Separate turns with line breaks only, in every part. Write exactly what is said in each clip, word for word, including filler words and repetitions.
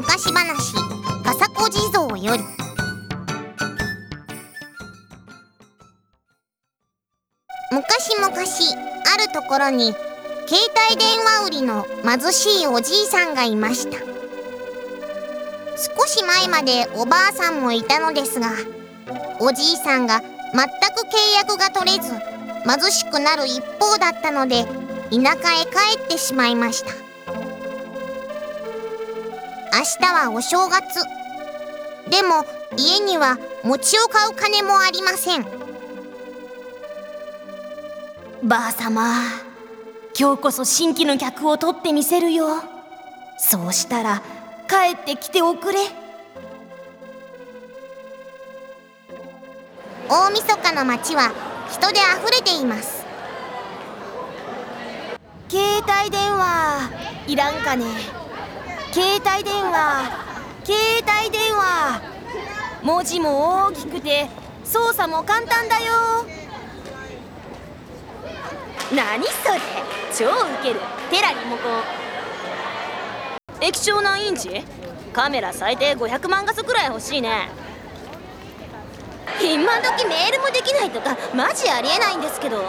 昔話笠子地蔵より。昔々あるところに携帯電話売りの貧しいおじいさんがいました。少し前までおばあさんもいたのですが、おじいさんが全く契約が取れず貧しくなる一方だったので、田舎へ帰ってしまいました。明日はお正月。でも家には餅を買う金もありません。
ばあさま、今日こそ新規の客を取ってみせるよ。そうしたら帰ってきておくれ。
大晦日の街は人であふれています。
携帯電話いらんかね。携帯電話携帯電話文字も大きくて操作も簡単だよ。何それ、超ウケる。テラリモコン。液晶何インチ？カメラ最低ごひゃくまん画素くらい欲しいね。今時メールもできないとかマジありえないんですけど。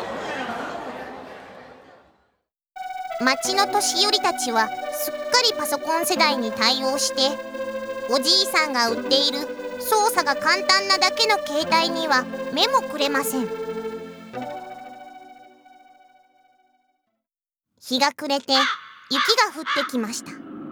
町の年寄りたちはすっかりパソコン世代に対応して、おじいさんが売っている操作が簡単なだけの携帯には目もくれません。日が暮れて雪が降ってきました。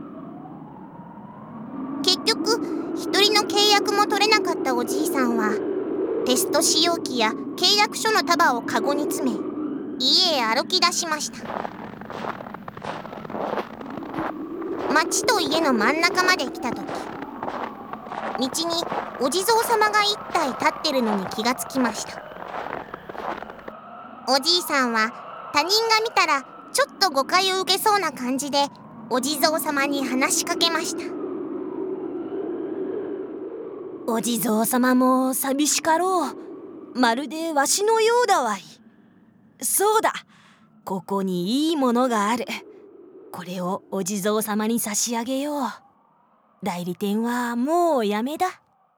結局一人の契約も取れなかったおじいさんはテスト使用機や契約書の束をカゴに詰め、家へ歩き出しました。町と家の真ん中まで来た時、道にお地蔵様が一体立ってるのに気がつきました。おじいさんは他人が見たらちょっと誤解を受けそうな感じでお地蔵様に話しかけました。
お地蔵様も寂しかろう。まるでわしのようだわい。そうだ、ここにいいものがある。これをお地蔵様に差し上げよう。代理店はもうやめだ。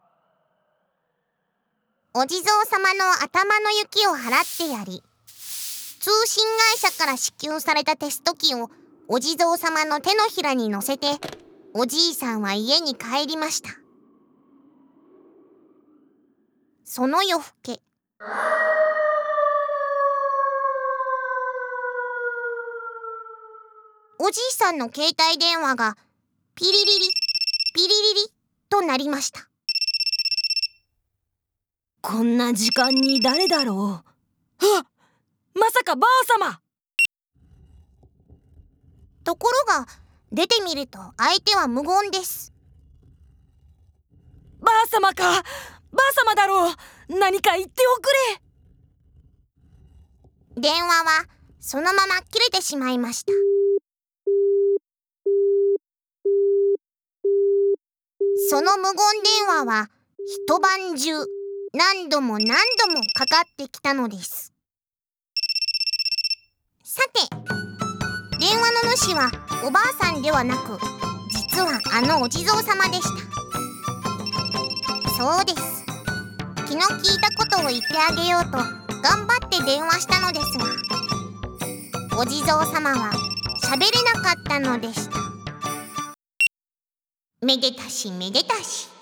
お地蔵様の頭の雪を払ってやり、通信会社から支給されたテスト機をお地蔵様の手のひらに乗せて、おじいさんは家に帰りました。その夜更け、おじいさんの携帯電話がピリリリピリリリと鳴りました。
こんな時間に誰だろう。はっ、まさかばあさま。
ところが出てみると相手は無言です。
ばあさまか、ばあさまだろう。何か言っておく
れ。電話はそのまま切れてしまいました。その無言電話は一晩中何度も何度もかかってきたのです。さて、電話の主はおばあさんではなく、実はあのお地蔵様でした。そうです。気の利いたことを言ってあげようと頑張って電話したのですが、お地蔵様は喋れなかったのでした。めでたしめでたし。